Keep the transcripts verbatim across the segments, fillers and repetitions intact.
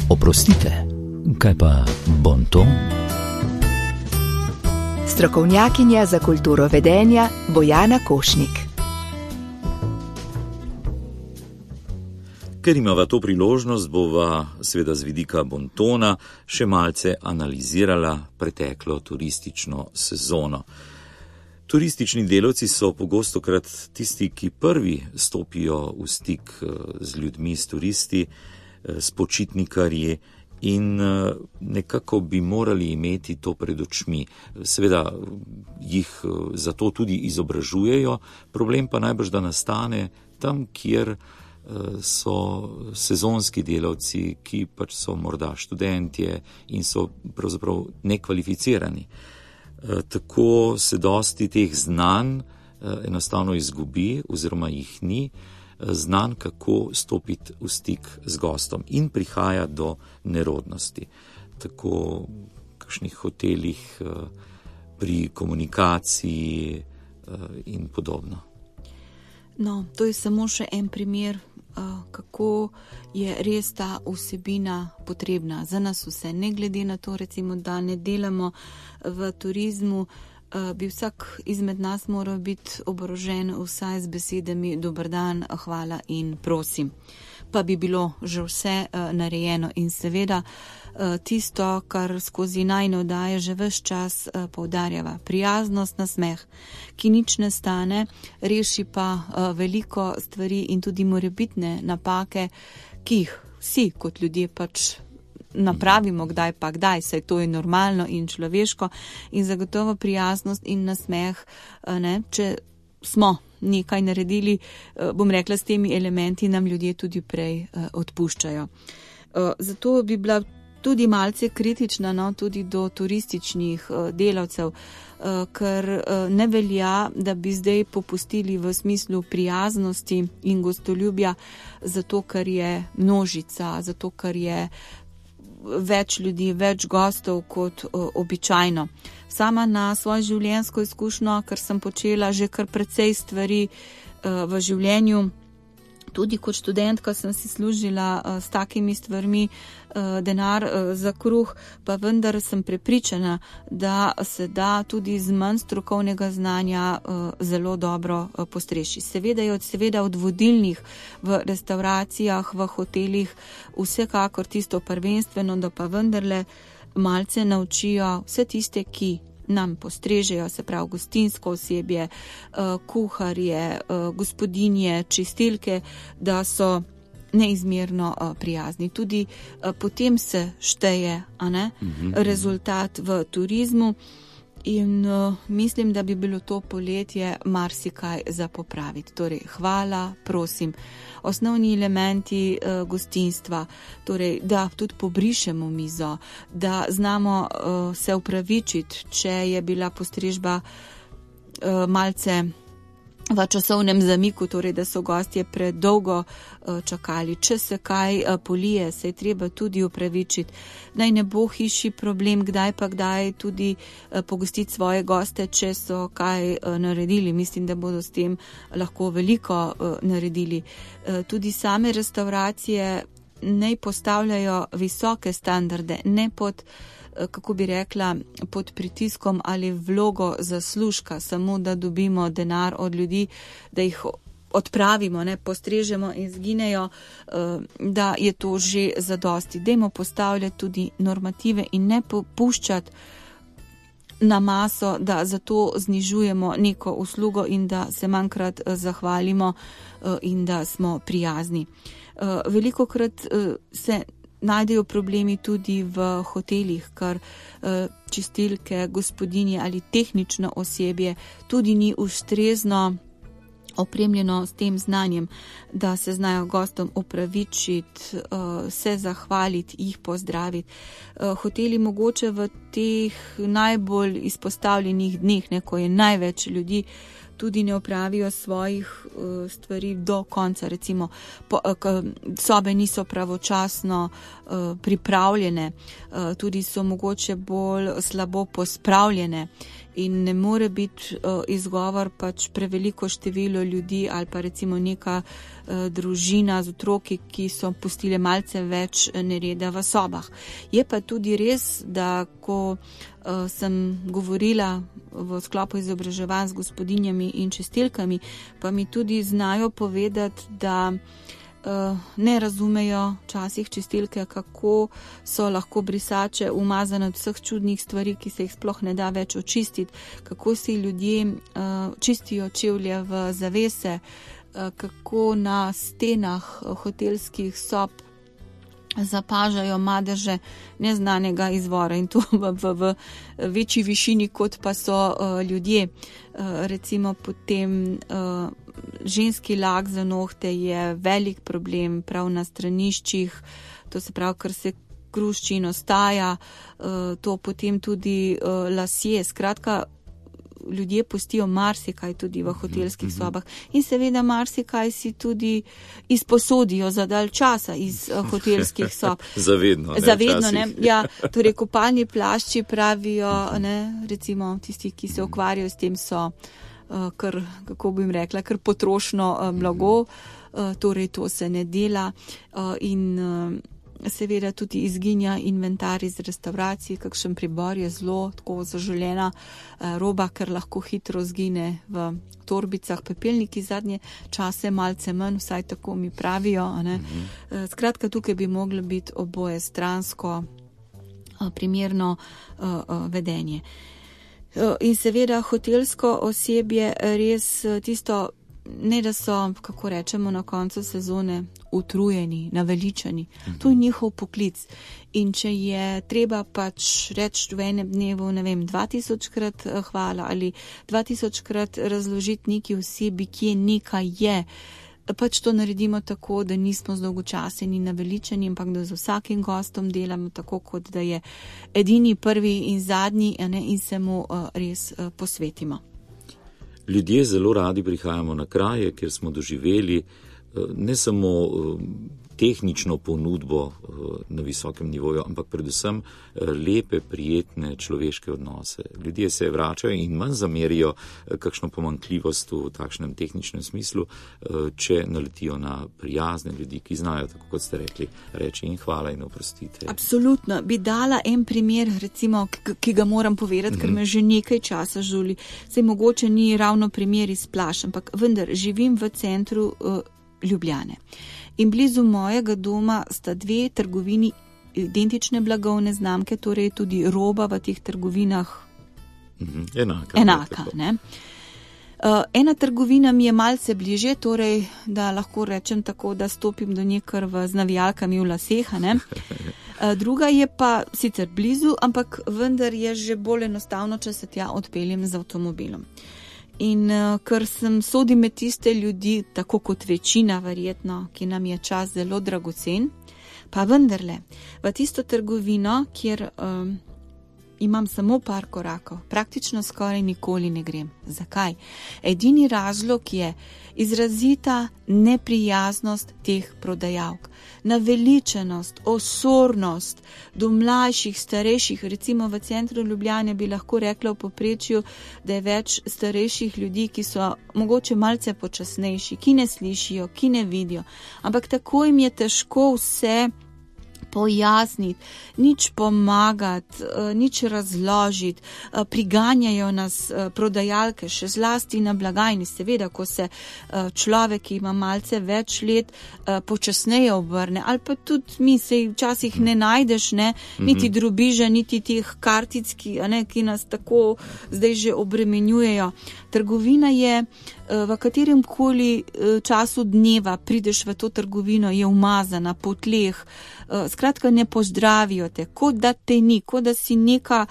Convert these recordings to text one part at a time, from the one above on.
Oprostite, kaj pa bonton? Strokovnjakinja za kulturo vedenja Bojana Košnik. Ker imava to priložnost, bova seveda z vidika bontona še malce analizirala preteklo turistično sezono. Turistični delavci so pogostokrat tisti, ki prvi stopijo v stik z ljudmi, s turisti, s počitnikarji in nekako bi morali imeti to pred očmi. Seveda jih zato tudi izobražujejo, problem pa najbrž da nastane tam, kjer so sezonski delavci, ki pač so morda študentje in so pravzaprav nekvalificirani. Tako se dosti teh znanj enostavno izgubi oziroma jih ni, znanj, kako stopiti v stik z gostom in prihaja do nerodnosti. Tako v kakšnih hotelih, pri komunikaciji in podobno. No, to je samo še en primer, kako je res ta vsebina potrebna za nas vse. Ne glede na to, recimo, da ne delamo v turizmu, bi vsak izmed nas moral biti oborožen vsaj z besedami dober dan, hvala in prosim. Pa bi bilo že vse narejeno in seveda tisto, kar skozi najino daje že ves čas poudarjava. Prijaznost, nasmeh, ki nič ne stane, reši pa veliko stvari in tudi morebitne napake, ki jih vsi kot ljudje pač napravimo kdaj pa kdaj, saj to je normalno in človeško in zagotovo prijaznost in nasmeh, ne, če smo nekaj naredili, bom rekla, s temi elementi nam ljudje tudi prej odpuščajo. Zato bi bila tudi malce kritična, no, tudi do turističnih delavcev, ker ne velja, da bi zdaj popustili v smislu prijaznosti in gostoljubja, zato ker je množica, zato ker je več ljudi, več gostov kot običajno. Sama na svojo življenjsko izkušnjo, ker sem počela že kar precej stvari v življenju, tudi kot študentka sem si služila s takimi stvarmi denar za kruh, pa vendar sem prepričana, da se da tudi z manj strokovnega znanja zelo dobro postreči. Seveda je od, seveda od vodilnih v restauracijah, v hotelih vsekakor tisto prvenstveno, da pa vendarle malce naučijo vse tiste, ki nam postrežejo, se pravi gostinsko osebje, kuharje, gospodinje, čistilke, da so neizmerno prijazni. Tudi potem se šteje, a ne, rezultat v turizmu in mislim, da bi bilo to poletje marsikaj za popraviti. Torej, hvala, prosim. Osnovni elementi uh, gostinstva, torej, da tudi pobrišemo mizo, da znamo uh, se upravičiti, če je bila postrežba uh, malce v časovnem zamiku, torej, da so gostje predolgo uh, čakali. Če se kaj uh, polije, se je treba tudi upravičiti. Naj ne bo hiši problem, kdaj pa kdaj tudi uh, pogostiti svoje goste, če so kaj uh, naredili. Mislim, da bodo s tem lahko veliko uh, naredili. Uh, tudi same restauracije naj postavljajo visoke standarde, ne pod kako bi rekla, pod pritiskom ali vlogo zaslužka, samo da dobimo denar od ljudi, da jih odpravimo, ne, postrežemo in zginejo, da je to že zadosti. Dajmo postavljati tudi normative in ne popuščati na maso, da zato znižujemo neko uslugo in da se manjkrat zahvalimo in da smo prijazni. Velikokrat se najdejo problemi tudi v hotelih, kar čistilke, gospodinje ali tehnično osebje tudi ni ustrezno opremljeno s tem znanjem, da se znajo gostom opravičiti, se zahvaliti, jih pozdraviti. Hoteli mogoče v teh najbolj izpostavljenih dneh, ne, ko je največ ljudi, tudi ne opravijo svojih uh, stvari do konca, recimo po, uh, sobe niso pravočasno uh, pripravljene, uh, tudi so mogoče bolj slabo pospravljene in ne more biti uh, izgovor pač preveliko število ljudi ali pa recimo neka uh, družina z otroki, ki so pustile malce več nereda v sobah. Je pa tudi res, da ko uh, sem govorila v sklopu izobraževanj z gospodinjami in čistilkami, pa mi tudi znajo povedati, da uh, ne razumejo včasih čistilke, kako so lahko brisače umazane od vseh čudnih stvari, ki se jih sploh ne da več očistiti, kako si ljudje uh, čistijo čevlje v zavese, uh, kako na stenah hotelskih sob zapažajo madeže neznanega izvora in to v, v, v večji višini, kot pa so uh, ljudje. Uh, recimo potem uh, ženski lak za nohte je velik problem prav na straniščih, to se pravi, kar se krušči in ostaja, uh, to potem tudi uh, lasje, skratka, ljudje pustijo marsikaj tudi v hotelskih mm-hmm. sobah in seveda marsikaj si tudi izposodijo za dalj časa iz uh, hotelskih sob. Zavedno, ne? Zavedno, ne? Ja, torej kopalni plašči pravijo, ne, recimo tisti, ki se ukvarjajo s tem, so uh, kar, kako bi jim rekla, kar potrošno uh, blago, uh, torej to se ne dela uh, in uh, seveda tudi izginja inventar iz restauracij, kakšen pribor je zelo tako zaželena eh, roba, ker lahko hitro zgine v torbicah, pepelniki zadnje čase malce manj, vsaj tako mi pravijo. Ne? Mm-hmm. Eh, skratka, tukaj bi moglo biti oboje stransko eh, primerno eh, eh, vedenje. Eh, in seveda hotelsko osebje res eh, tisto, ne da so, kako rečemo, na koncu sezone utrujeni, naveličani. Mhm. To je njihov poklic. In če je treba pač reči v enem dnevu, ne vem, dva tisočkrat hvala ali dva tisočkrat razložiti neki osebi, kje nekaj je, pač to naredimo tako, da nismo zdolgočaseni, naveličani, ampak da z vsakim gostom delamo tako, kot da je edini, prvi in zadnji, ne, in se mu uh, res uh, posvetimo. Ljudje zelo radi prihajamo na kraje, kjer smo doživeli ne samo tehnično ponudbo na visokem nivoju, ampak predvsem lepe, prijetne človeške odnose. Ljudje se vračajo in manj zamerijo kakšno pomanjkljivost v takšnem tehničnem smislu, če naletijo na prijazne ljudi, ki znajo, tako kot ste rekli, reči in hvala in oprostite. Absolutno. Bi dala en primer, recimo, ki ga moram povedati, mm-hmm. ker me že nekaj časa žuli. Sej mogoče ni ravno primer iz Plaš, ampak vendar živim v centru uh, Ljubljane. In blizu mojega doma sta dve trgovini identične blagovne znamke, torej tudi roba v teh trgovinah mm-hmm. enaka. enaka ne? Uh, ena trgovina mi je malce bliže, torej da lahko rečem tako, da stopim do nje kar z navijalkami v laseh. Ne? Uh, druga je pa sicer blizu, ampak vendar je že bolj enostavno, če se tja odpeljem z avtomobilom. In uh, ker sem sodim med tiste ljudi, tako kot večina verjetno, ki nam je čas zelo dragocen, pa vendarle, v tisto trgovino, kjer um, imam samo par korakov, praktično skoraj nikoli ne grem. Zakaj? Edini razlog je izrazita neprijaznost teh prodajalk, naveličenost, osornost do mlajših, starejših. Recimo v centru Ljubljane bi lahko rekla v povprečju, da je več starejših ljudi, ki so mogoče malce počasnejši, ki ne slišijo, ki ne vidijo, ampak tako jim je težko vse pojasniti, nič pomagati, nič razložiti, priganjajo nas prodajalke, še zlasti na blagajni. Seveda, ko se človek, ki ima malce več let, počasneje obrne, ali pa tudi mi se včasih ne najdeš, ne, niti drobiža, niti teh kartic, ki, ne, ki nas tako zdaj že obremenjujejo. Trgovina je, v katerem koli času dneva prideš v to trgovino, je umazana po tleh, skratka ne pozdravijo te, kot da te ni, kot da si neka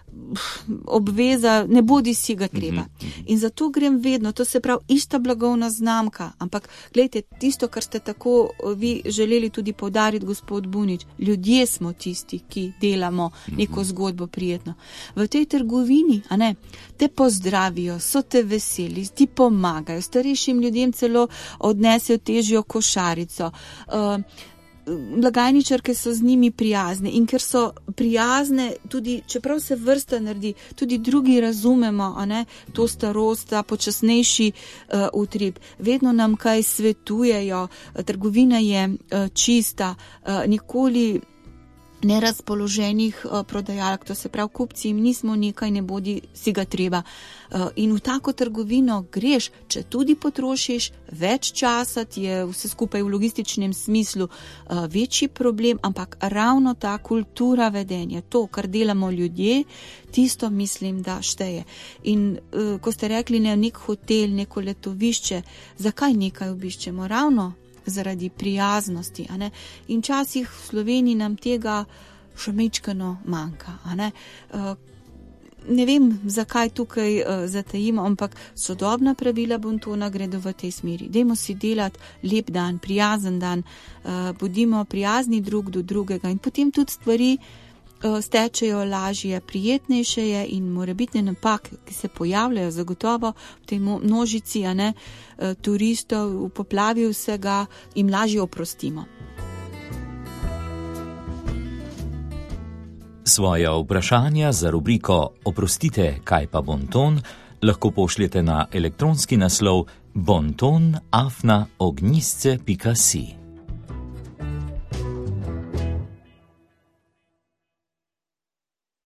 obveza, ne bodi si ga treba. In zato grem vedno, to se pravi ista blagovna znamka, ampak gledajte, tisto, kar ste tako vi želeli tudi poudariti, gospod Bunič, ljudje smo tisti, ki delamo neko zgodbo prijetno. V tej trgovini, a ne, te pozdravijo, so te veseli, ti pomagajo, starejšim ljudem celo odnesejo težjo košarico, uh, blagajničarke so z njimi prijazne in ker so prijazne, tudi čeprav se vrsta naredi, tudi drugi razumemo, a ne, to starost, ta počasnejši uh, utrip. Vedno nam kaj svetujejo, trgovina je uh, čista, uh, nikoli nerazpoloženih uh, prodajalk, to se pravi, kupci jim nismo nekaj, ne bodi si ga treba. Uh, in v tako trgovino greš, če tudi potrošiš več časa, ti je vse skupaj v logističnem smislu uh, večji problem, ampak ravno ta kultura vedenja, to, kar delamo ljudje, tisto mislim, da šteje. In uh, ko ste rekli, ne, nek hotel, neko letovišče, zakaj nekaj obiščemo? Ravno zaradi prijaznosti, a ne? In časih v Sloveniji nam tega še mečkano manjka, a ne? Uh, ne vem, zakaj tukaj uh, zatajimo, ampak sodobna pravila Bontona gredo v tej smeri. Dajmo si delati lep dan, prijazen dan, uh, bodimo prijazni drug do drugega in potem tudi stvari stečejo lažje, prijetnejše je in morebitne napake, ki se pojavljajo zagotovo v tej množici, a ne, turistov, v poplavi vsega, jim lažje oprostimo. Svoja vprašanja za rubriko Oprostite, kaj pa bonton, lahko pošljete na elektronski naslov bonton afna ognjisce pika si.